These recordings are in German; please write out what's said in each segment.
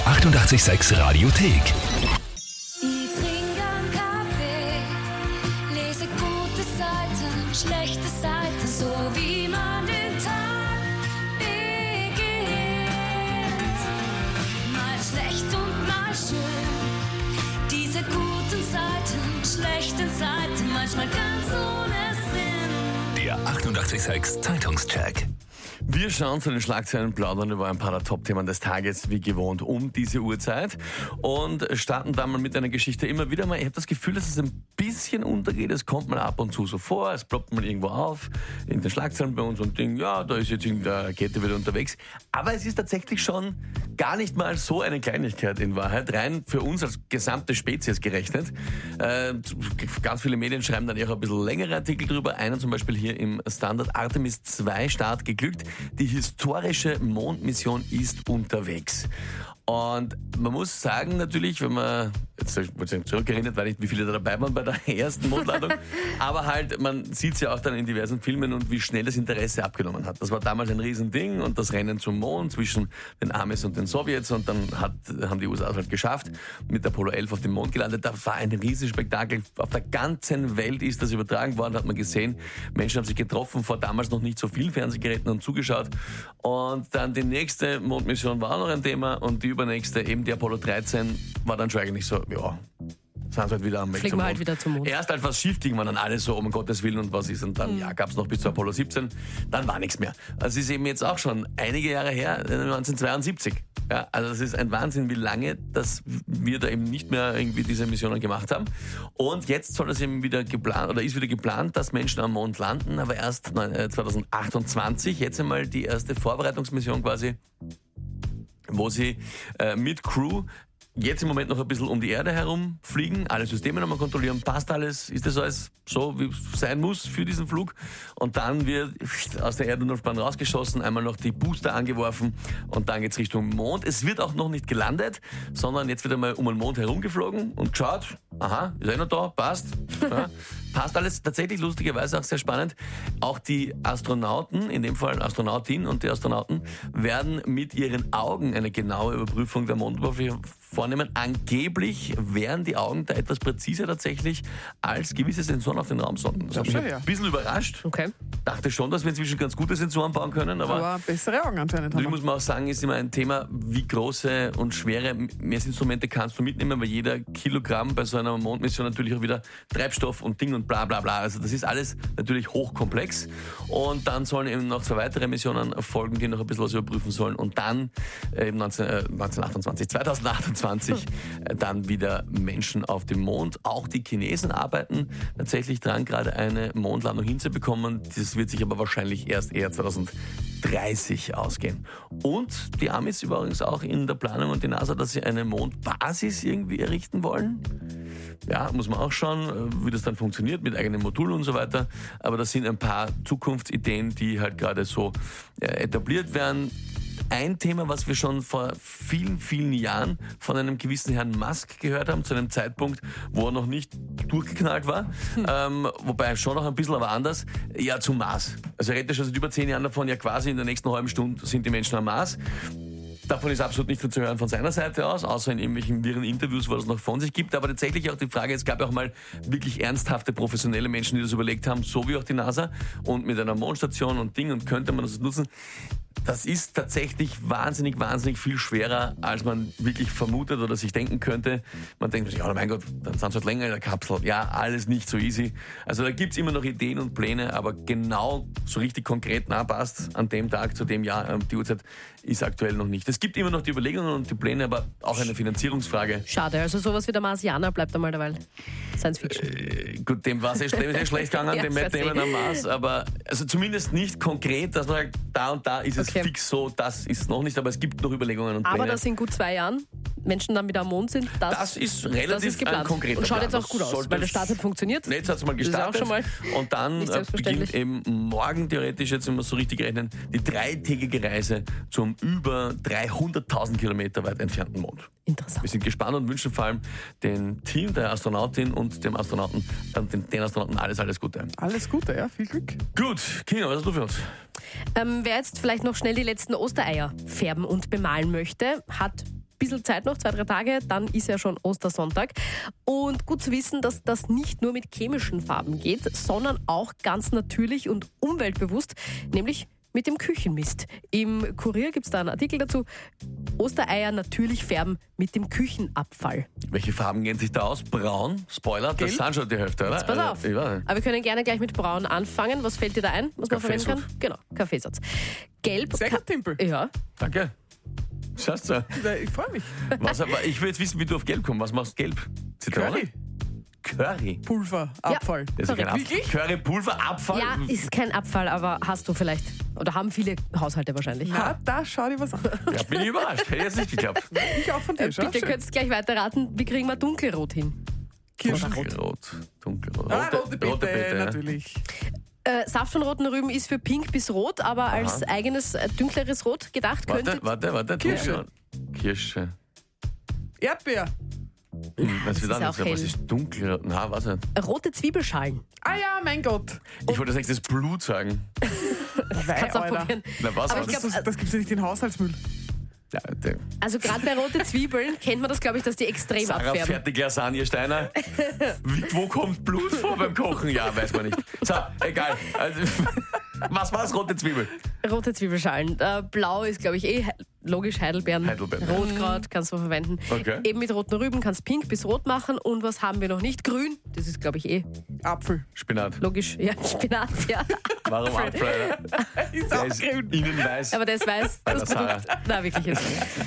886 Radiothek. Ich trinke einen Kaffee, lese gute Seiten, schlechte Seiten, so wie man den Tag beginnt. Mal schlecht und mal schön, diese guten Seiten, schlechten Seiten, manchmal ganz ohne Sinn. Der 886 Zeitungscheck. Wir schauen zu den Schlagzeilen, plaudern über ein paar der Top-Themen des Tages, wie gewohnt, um diese Uhrzeit. Und starten dann mal mit einer Geschichte immer wieder mal. Ich habe das Gefühl, dass es ein bisschen untergeht. Es kommt mal ab und zu so vor. Es ploppt mal irgendwo auf in den Schlagzeilen bei uns und denkt, ja, da ist jetzt irgendeine Rakete wieder unterwegs. Aber es ist tatsächlich schon gar nicht mal so eine Kleinigkeit in Wahrheit. Rein für uns als gesamte Spezies gerechnet. Ganz viele Medien schreiben dann eher ein bisschen längere Artikel drüber. Einer zum Beispiel hier im Standard: Artemis 2 Start geglückt. Die historische Mondmission ist unterwegs. Und man muss sagen natürlich, wenn man, jetzt zurückerinnert, weil nicht, wie viele da dabei waren bei der ersten Mondlandung, aber halt, man sieht es ja auch dann in diversen Filmen und wie schnell das Interesse abgenommen hat. Das war damals ein Riesending und das Rennen zum Mond zwischen den Amis und den Sowjets, und dann haben die USA es halt geschafft, mit Apollo 11 auf dem Mond gelandet. Da war ein Riesenspektakel. Auf der ganzen Welt ist das übertragen worden, hat man gesehen. Menschen haben sich getroffen, vor damals noch nicht so vielen Fernsehgeräten, und zugeschaut. Und dann die nächste Mondmission war auch noch ein Thema, und die übernächste, eben die Apollo 13, war dann schon eigentlich so, ja, sind sie halt wieder am Weg Fliegen zum wir Mond. halt wieder zum Mond. Erst als was schief ging, waren dann alle so, um Gottes Willen und was ist. Und dann gab es noch bis zu Apollo 17, dann war nichts mehr. Also es ist eben jetzt auch schon einige Jahre her, 1972. Ja, also das ist ein Wahnsinn, wie lange, dass wir da eben nicht mehr irgendwie diese Missionen gemacht haben. Und jetzt soll das eben wieder geplant, oder ist wieder geplant, dass Menschen am Mond landen, aber erst 2028. Jetzt einmal die erste Vorbereitungsmission quasi, wo sie mit Crew jetzt im Moment noch ein bisschen um die Erde herum fliegen, alle Systeme nochmal kontrollieren, passt alles, ist das alles so, wie es sein muss für diesen Flug, und dann wird aus der Erdumlaufbahn rausgeschossen, einmal noch die Booster angeworfen, und dann geht's Richtung Mond. Es wird auch noch nicht gelandet, sondern jetzt wird einmal um den Mond herumgeflogen und geschaut, aha, ist noch da, passt, ja, passt alles. Tatsächlich lustigerweise auch sehr spannend, auch die Astronauten, in dem Fall Astronautin und die Astronauten, werden mit ihren Augen eine genaue Überprüfung der Mondoberfläche vornehmen. Angeblich wären die Augen da etwas präziser tatsächlich als gewisse Sensoren auf den Raumsonden. Das hat mich ein bisschen überrascht. Okay. Dachte schon, dass wir inzwischen ganz gute Sensoren bauen können, aber bessere Augen anscheinend haben natürlich muss man auch sagen, ist immer ein Thema, wie große und schwere Messinstrumente kannst du mitnehmen, weil jeder Kilogramm bei so einer Mondmission natürlich auch wieder Treibstoff und Ding und bla bla bla. Also das ist alles natürlich hochkomplex. Und dann sollen eben noch 2 weitere Missionen folgen, die noch ein bisschen was überprüfen sollen. Und dann eben 2028 dann wieder Menschen auf dem Mond. Auch die Chinesen arbeiten tatsächlich dran, gerade eine Mondlandung hinzubekommen. Das wird sich aber wahrscheinlich erst eher 2030 ausgehen. Und die Amis übrigens auch in der Planung, und die NASA, dass sie eine Mondbasis irgendwie errichten wollen. Ja, muss man auch schauen, wie das dann funktioniert mit eigenen Modulen und so weiter. Aber das sind ein paar Zukunftsideen, die halt gerade so etabliert werden. Ein Thema, was wir schon vor vielen, vielen Jahren von einem gewissen Herrn Musk gehört haben, zu einem Zeitpunkt, wo er noch nicht durchgeknallt war, wobei schon noch ein bisschen, aber anders, ja, zum Mars. Also er redet schon seit über 10 Jahren davon, ja quasi in der nächsten halben Stunde sind die Menschen am Mars. Davon ist absolut nichts zu hören von seiner Seite aus, außer in irgendwelchen wirren Interviews, wo er es noch von sich gibt. Aber tatsächlich auch die Frage, es gab ja auch mal wirklich ernsthafte, professionelle Menschen, die das überlegt haben, so wie auch die NASA, und mit einer Mondstation und Ding, und könnte man das nutzen. Das ist tatsächlich wahnsinnig, wahnsinnig viel schwerer, als man wirklich vermutet oder sich denken könnte. Man denkt sich, oh mein Gott, dann sind sie halt länger in der Kapsel. Ja, alles nicht so easy. Also da gibt's immer noch Ideen und Pläne, aber genau so richtig konkret passt an dem Tag, zu dem Jahr, die Uhrzeit, ist aktuell noch nicht. Es gibt immer noch die Überlegungen und die Pläne, aber auch eine Finanzierungsfrage. Schade, also sowas wie der Marsianer bleibt einmal derweil Science Fiction. Gut, dem war es sehr schlecht gegangen, Ja, dem Wettnehmen am Mars, aber also zumindest nicht konkret, dass man sagt, da und da ist es fix so, das ist noch nicht, aber es gibt noch Überlegungen und Pläne. Aber dass in gut 2 Jahren Menschen dann wieder am Mond sind, das ist relativ geplant. konkret. Und schaut jetzt auch gut aus, weil der Start hat funktioniert. Jetzt hat es mal gestartet. Das ist auch schon mal und dann beginnt eben morgen theoretisch, jetzt wenn wir so richtig rechnen, die 3-tägige Reise zum über 300.000 Kilometer weit entfernten Mond. Interessant. Wir sind gespannt und wünschen vor allem dem Team, der Astronautin und dem Astronauten, den Astronauten alles Gute. Alles Gute, ja, viel Glück. Gut, Kino, was hast du für uns? Wer jetzt vielleicht noch schnell die letzten Ostereier färben und bemalen möchte, hat bisschen Zeit noch, 2-3 Tage, dann ist ja schon Ostersonntag. Und gut zu wissen, dass das nicht nur mit chemischen Farben geht, sondern auch ganz natürlich und umweltbewusst, nämlich mit dem Küchenmist. Im Kurier gibt es da einen Artikel dazu. Ostereier natürlich färben mit dem Küchenabfall. Welche Farben gehen sich da aus? Braun? Spoiler, das sind schon die Hälfte, oder? Jetzt pass auf. Ich weiß nicht. Aber wir können gerne gleich mit Braun anfangen. Was fällt dir da ein, was man verwenden kann? Genau, Kaffeesatz. Gelb. Sehr gut, Timpel. Ja. Danke. Schaust du? Ich freue mich. Aber ich will jetzt wissen, wie du auf Gelb kommst. Was machst du gelb? Zitrone? Curry. Curry. Pulver, Abfall. Das ist kein Abfall. Wirklich? Curry-Pulver, Abfall? Ja, ist kein Abfall, aber hast du vielleicht, oder haben viele Haushalte wahrscheinlich. Na, da schau dir was an. Ja, bin ich überrascht. Hätte jetzt nicht geglaubt. Ich auch von dir. Schau, Bitte schön. könnt ihr gleich weiterraten, wie kriegen wir dunkelrot hin? Kirschenrot. Dunkelrot. Rote Beete, ja. natürlich. Saft von roten Rüben ist für pink bis rot, aber als eigenes dünkleres Rot gedacht könnte. Warte. Kirsche. Kirsche. Erdbeer. Was ist auch hell. Was ist dunkelrot? Na, was denn? Rote Zwiebelschalen. Ah ja, mein Gott. Ich wollte als nächstes Blut sagen. Kannst du auch Alter. probieren. Na, was? Aber was? ich glaub, Das gibt es ja nicht in Haushaltsmüll. Ja, Also gerade bei rote Zwiebeln kennt man das, glaube ich, dass die extrem Sarah, abfärben. fertig Lasagne, Steiner. Wo kommt Blut vor beim Kochen? Ja, weiß man nicht. So, egal. Also, was war's? Rote Zwiebel. Rote Zwiebelschalen. Blau ist, glaube ich, logisch Heidelbeeren. Heidelbeeren. Rotkraut kannst du verwenden. Okay. Eben mit roten Rüben kannst pink bis rot machen. Und was haben wir noch nicht? Grün. Das ist, glaube ich, Apfel. Spinat. logisch. Ja, Spinat, ja. Warum Apfel? Ist Der auch ist grün. innen weiß. Aber das weiß Bei das der Produkt. Na, wirklich jetzt.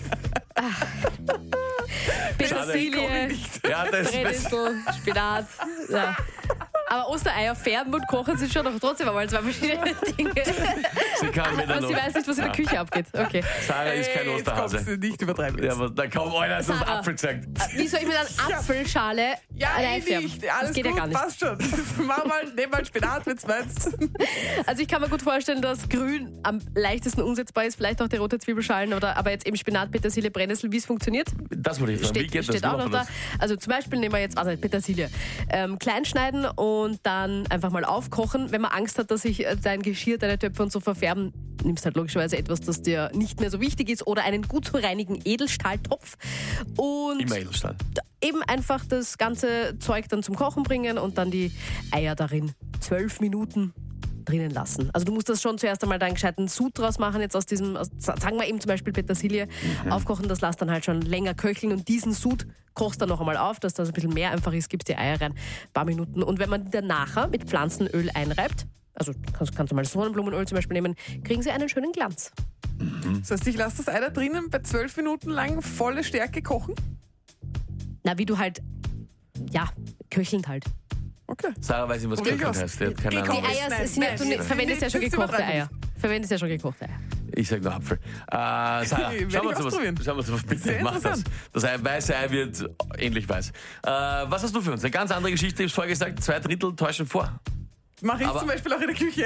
Petersilie, Ja, das ist besser. Brennnessel, Spinat. Ja. Aber Ostereier färben und kochen sind schon noch trotzdem einmal zwei verschiedene Dinge. Sie kann wieder Aber noch. sie weiß nicht, was in der Küche abgeht. Okay. Sarah ist kein Jetzt kommst Osterhase. du nicht übertreiben. Ja, aber da kaum einer hat uns Sarah. Apfel gesagt. Wie soll ich mit einer Apfelschale Ja, einfärben? nicht. Alles Das geht gut, ja gar nicht. passt schon. Nehm mal Spinat, wenn's meinst. Also ich kann mir gut vorstellen, dass Grün am leichtesten umsetzbar ist, vielleicht auch die rote Zwiebelschalen, aber jetzt eben Spinat, Petersilie, Brennnessel, wie es funktioniert, Das wollte ich fragen. Wie geht das? steht Wie auch macht noch man da. Also zum Beispiel nehmen wir jetzt Petersilie. Klein schneiden und dann einfach mal aufkochen. Wenn man Angst hat, dass sich dein Geschirr, deine Töpfe und so verfärben, nimmst halt logischerweise etwas, das dir nicht mehr so wichtig ist oder einen gut zu reinigen Edelstahltopf. Und Immer Edelstahl. eben einfach das ganze Zeug dann zum Kochen bringen und dann die Eier darin 12 Minuten drinnen lassen. Also du musst das schon zuerst einmal da einen gescheiten Sud draus machen, jetzt sagen wir eben zum Beispiel Petersilie, aufkochen, das lässt dann halt schon länger köcheln und diesen Sud kochst dann noch einmal auf, dass das ein bisschen mehr einfach ist, gibst die Eier rein, ein paar Minuten. Und wenn man die dann nachher mit Pflanzenöl einreibt, also kannst du mal Sonnenblumenöl zum Beispiel nehmen, kriegen sie einen schönen Glanz. Das heißt, ich lasse das Ei da drinnen bei 12 Minuten lang volle Stärke kochen. Na, wie du halt, ja, köchelnd halt. Okay. Sarah weiß nicht, was Probier ich Köcheln aus. heißt. Die hat keine Die Ahnung. Die Eier Nein, sind ja, nein, du verwendest ja schon das gekochte übertreiben Eier. Verwendest ja schon gekochte Eier. Ich sag nur Apfel. Sarah, Werde schauen wir ich uns ausprobieren. was bitte. Sehr Mach das. interessant. Das weiße Ei wird ähnlich weiß. Was hast du für uns? Eine ganz andere Geschichte. Ich habe vorher gesagt, 2/3 täuschen vor. Mache ich Aber- zum Beispiel auch in der Küche.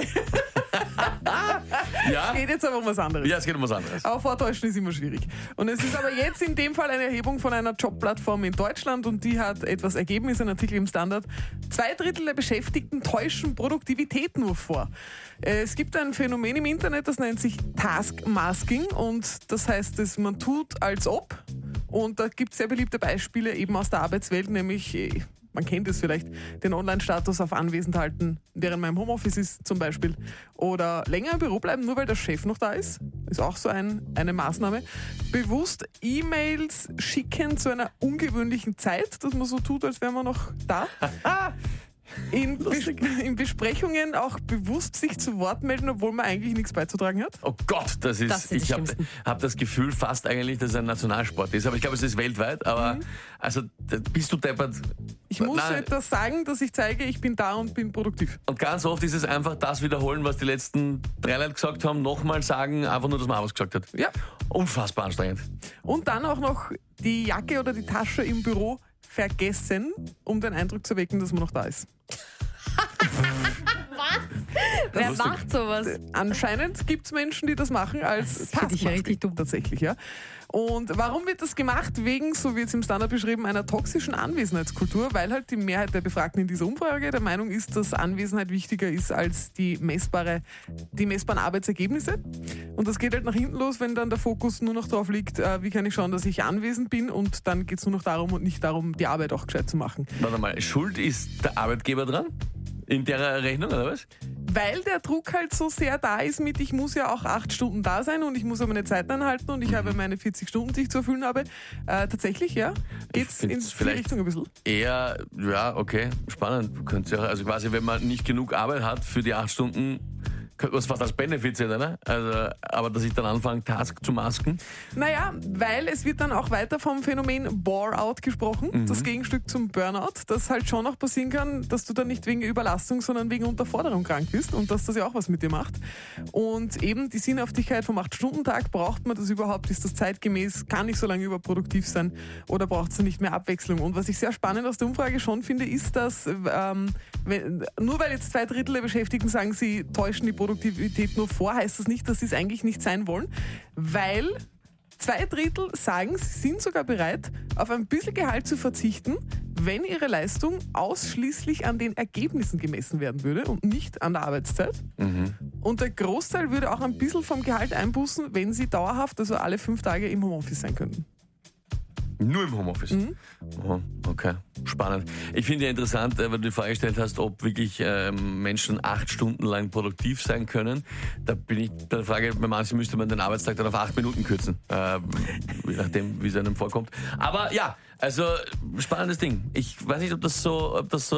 Ja? Geht jetzt aber um was anderes. Ja, es geht um was anderes. Aber vortäuschen ist immer schwierig. Und es ist aber jetzt in dem Fall eine Erhebung von einer Jobplattform in Deutschland und die hat etwas ergeben, ist ein Artikel im Standard. 2/3 der Beschäftigten täuschen Produktivität nur vor. Es gibt ein Phänomen im Internet, das nennt sich Taskmasking und das heißt, dass man tut, als ob. Und da gibt es sehr beliebte Beispiele eben aus der Arbeitswelt, nämlich man kennt es vielleicht, den Online-Status auf Anwesend halten, während man im Homeoffice ist zum Beispiel. Oder länger im Büro bleiben, nur weil der Chef noch da ist. Ist auch so eine Maßnahme. Bewusst E-Mails schicken zu einer ungewöhnlichen Zeit, dass man so tut, als wäre man noch da. In Besprechungen auch bewusst sich zu Wort melden, obwohl man eigentlich nichts beizutragen hat. Oh Gott, Das sind die ich habe Schlimmsten. das Gefühl fast eigentlich, dass es ein Nationalsport ist. Aber ich glaube, es ist weltweit. Aber also bist du deppert. Ich muss Nein. etwas sagen, dass ich zeige, ich bin da und bin produktiv. Und ganz oft ist es einfach das wiederholen, was die letzten 3 Leute gesagt haben, nochmal sagen, einfach nur, dass man auch was gesagt hat. Ja. Unfassbar anstrengend. Und dann auch noch die Jacke oder die Tasche im Büro vergessen, um den Eindruck zu wecken, dass man noch da ist. Wer lustig. macht sowas? Anscheinend gibt es Menschen, die das machen als finde ich ja Taskmasking. richtig dumm. Tatsächlich, ja. Und warum wird das gemacht? Wegen, so wird es im Standard beschrieben, einer toxischen Anwesenheitskultur, weil halt die Mehrheit der Befragten in dieser Umfrage der Meinung ist, dass Anwesenheit wichtiger ist als die messbaren Arbeitsergebnisse. Und das geht halt nach hinten los, wenn dann der Fokus nur noch drauf liegt, wie kann ich schauen, dass ich anwesend bin, und dann geht es nur noch darum und nicht darum, die Arbeit auch gescheit zu machen. Warte mal, schuld ist der Arbeitgeber dran? In der Rechnung, oder was? Weil der Druck halt so sehr da ist mit, ich muss ja auch 8 Stunden da sein und ich muss ja meine Zeiten einhalten und ich habe meine 40 Stunden, die ich zu erfüllen habe. Tatsächlich, ja, geht's in die Richtung ein bisschen. Eher, ja, okay, spannend. Könnte ja, also quasi, wenn man nicht genug Arbeit hat für die 8 Stunden, könnte man es fast als Benefit sehen, oder? Also, aber dass ich dann anfange, Task zu masken. Naja, weil es wird dann auch weiter vom Phänomen Bore-out gesprochen, das Gegenstück zum Burnout, das halt schon noch passieren kann, dass du dann nicht wegen Überlastung, sondern wegen Unterforderung krank bist und dass das ja auch was mit dir macht. Und eben die Sinnhaftigkeit vom 8-Stunden-Tag, braucht man das überhaupt? Ist das zeitgemäß? Kann ich so lange überproduktiv sein? Oder braucht es nicht mehr Abwechslung? Und was ich sehr spannend aus der Umfrage schon finde, ist, dass nur weil jetzt 2/3 der Beschäftigten sagen, sie täuschen die Produktivität nur vor, heißt das nicht, dass sie es eigentlich nicht sein wollen, weil 2/3 sagen, sie sind sogar bereit, auf ein bisschen Gehalt zu verzichten, wenn ihre Leistung ausschließlich an den Ergebnissen gemessen werden würde und nicht an der Arbeitszeit. Und der Großteil würde auch ein bisschen vom Gehalt einbußen, wenn sie dauerhaft, also alle 5 Tage im Homeoffice sein könnten. Nur im Homeoffice? Oh, okay, spannend. Ich finde ja interessant, weil du die Frage gestellt hast, ob wirklich Menschen 8 Stunden lang produktiv sein können. Da bin ich bei der Frage, bei manchen müsste man den Arbeitstag dann auf 8 Minuten kürzen. Je nachdem, wie es einem vorkommt. Aber ja, also spannendes Ding. Ich weiß nicht, ob das so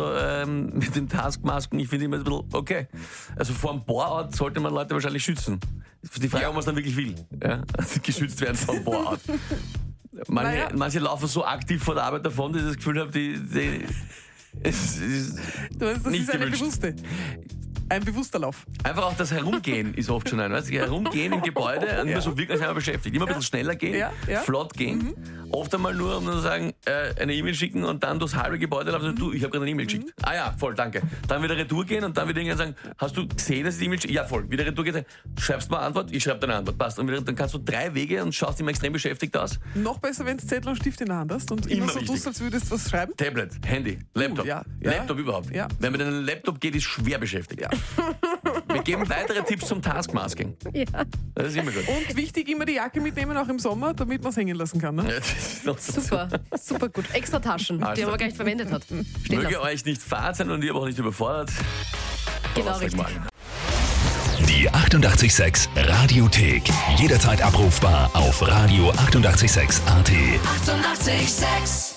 mit dem Taskmasken, ich finde immer ein bisschen okay. Also vor dem Bore-out sollte man Leute wahrscheinlich schützen. Die Frage, ob man es dann wirklich will. Ja? Also geschützt werden vor dem Bore-out. Manche laufen so aktiv vor der Arbeit davon, dass ich das Gefühl habe, es ist Das nicht ist gewünscht. ein bewusster Lauf. Einfach auch das Herumgehen ist oft schon weißt du, Herumgehen im Gebäude und immer so wirklich einmal beschäftigt. Immer ein bisschen schneller gehen, flott gehen. Oft einmal nur, um dann zu sagen, eine E-Mail schicken und dann durchs halbe Gebäude laufen und sagen, du, ich habe gerade eine E-Mail geschickt. Ah ja, voll, danke. Dann wieder Retour gehen und dann wieder irgendwann sagen, hast du gesehen, dass ich die E-Mail schicke? Ja, voll. Wieder Retour gehen, schreibst mal Antwort, ich schreibe deine Antwort. Passt. Und wieder, dann kannst du 3 Wege und schaust immer extrem beschäftigt aus. Noch besser, wenn du Zettel und Stift in der Hand hast und immer so tust, als würdest du was schreiben. Tablet, Handy, Laptop. Ja. Laptop überhaupt. Ja. Wer mit einem Laptop geht, ist schwer beschäftigt. Ja. Wir geben weitere Tipps zum Taskmasking. Ja. Das ist immer gut. Und wichtig, immer die Jacke mitnehmen, auch im Sommer, damit man es hängen lassen kann. Ne? Ja, das ist noch dazu. Super, super gut. Extra Taschen, die man gar nicht verwendet hat. Stehen Möge lassen. euch nicht fad sein und ihr aber auch nicht überfordert. Genau, richtig. Donnerstagmorgen. Die 88,6 Radiothek. Jederzeit abrufbar auf radio886.at. 88,6. Eighty-eight, sex.